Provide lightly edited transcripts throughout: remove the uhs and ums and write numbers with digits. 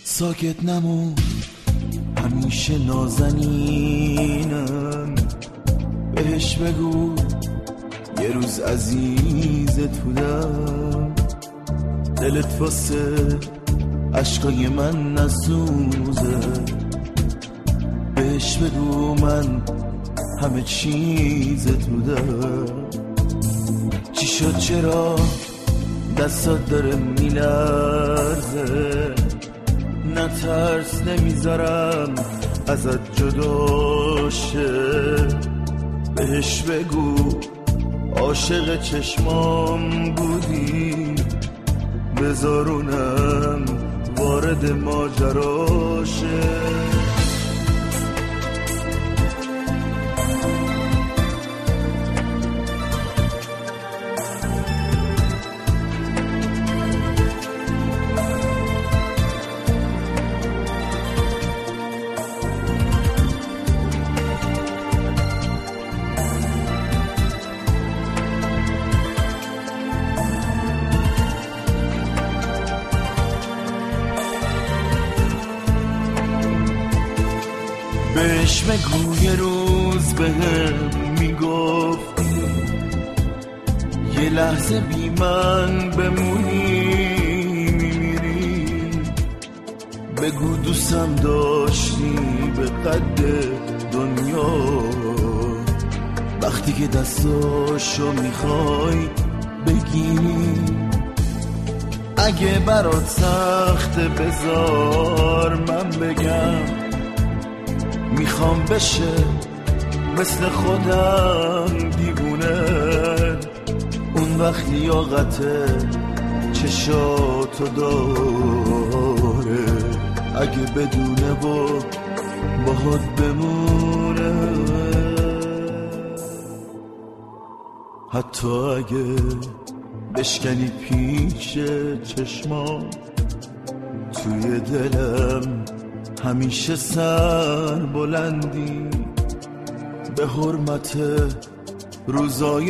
ساکت نمون، همیشه نازنینم. بهش بگو یه روز عزیزت بودم. دلت واسه عشقای من نسوزه. بهش بگو من همه چیزت بودم. چی شد چرا دستات داره میلرزه؟ نترس نمیذارم ازت جدا شه. بهش بگو عاشق چشمام بودی. بذارونم وارد ماجرا شه. بهش بگو یه روز بهم میگفتی یه لحظه بی من بمونی میمیری. بگو دوستم داشتی به قد دنیا. وقتی که دستاشو میخوای بگیری. اگه برات سخته بذار من بگم. میخوام بشه مثل خودم دیوونه. اون وقت لیاقت چشاتو داره. اگه بدونه و باهات بمونه. حتی اگه بشکنی پیش چشمام. توی دلم همیشه سر بلندی. به حرمت روزای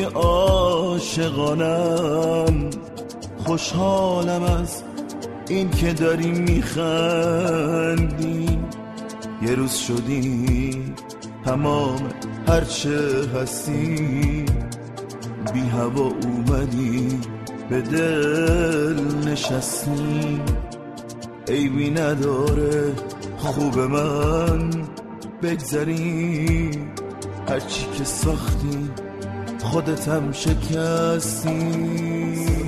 عاشقانم. خوشحالم از این که داری میخندی. یه روز شدی تمام هرچه هستی. بی هوا اومدی به دل نشستی. عیبی نداره خوب من بگذری. هرچی که ساختی خودت هم شکستی.